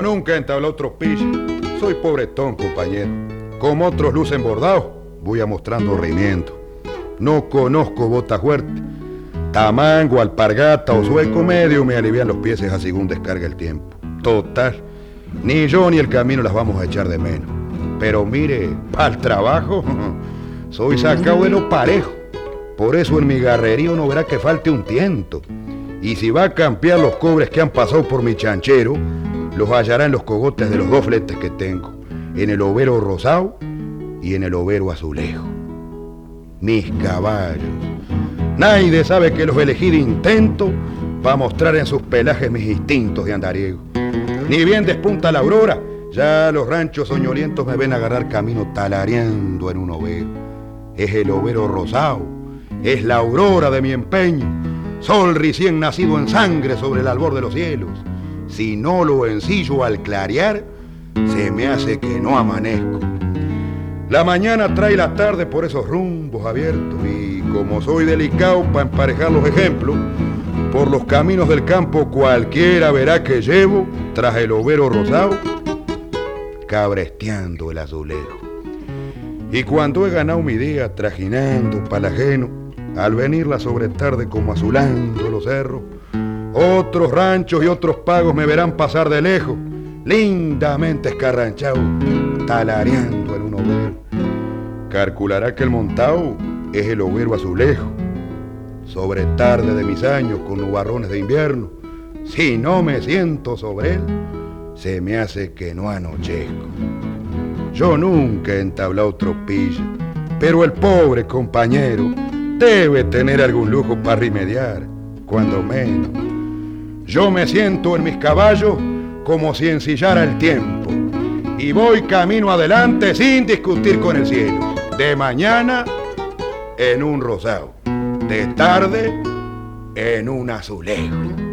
Yo nunca he entablado tropilla. Soy pobretón, compañero. Como otros lucen bordados, voy a mostrando reimiento. No conozco bota fuerte. Tamango, alpargata o sueco medio me alivian los pies a según descarga el tiempo. Total, ni yo ni el camino las vamos a echar de menos. Pero mire, para el trabajo, soy sacado de lo parejo. Por eso en mi garrerío no verá que falte un tiento. Y si va a campear los cobres que han pasado por mi chanchero, los hallará en los cogotes de los dos fletes que tengo, en el overo rosado y en el overo azulejo. Mis caballos, nadie sabe que los elegí de intento para mostrar en sus pelajes mis instintos de andariego. Ni bien despunta la aurora, ya los ranchos soñolientos me ven agarrar camino talareando en un overo. Es el overo rosado, es la aurora de mi empeño, sol recién nacido en sangre sobre el albor de los cielos. Si no lo ensillo al clarear, se me hace que no amanezco. La mañana trae la tarde por esos rumbos abiertos y como soy delicado para emparejar los ejemplos, por los caminos del campo cualquiera verá que llevo, tras el overo rosado, cabresteando el azulejo. Y cuando he ganado mi día trajinando pa'l ajeno, al venir la sobretarde como azulando los cerros, otros ranchos y otros pagos me verán pasar de lejos, lindamente escarranchado, talareando en un overo. Calculará que el montao es el overo azulejo, sobre tarde de mis años con nubarrones de invierno. Si no me siento sobre él, se me hace que no anochezco. Yo nunca he entablado tropilla, pero el pobre compañero debe tener algún lujo para remediar, cuando menos. Yo me siento en mis caballos como si ensillara el tiempo y voy camino adelante sin discutir con el cielo. De mañana en un rosado, de tarde en un azulejo.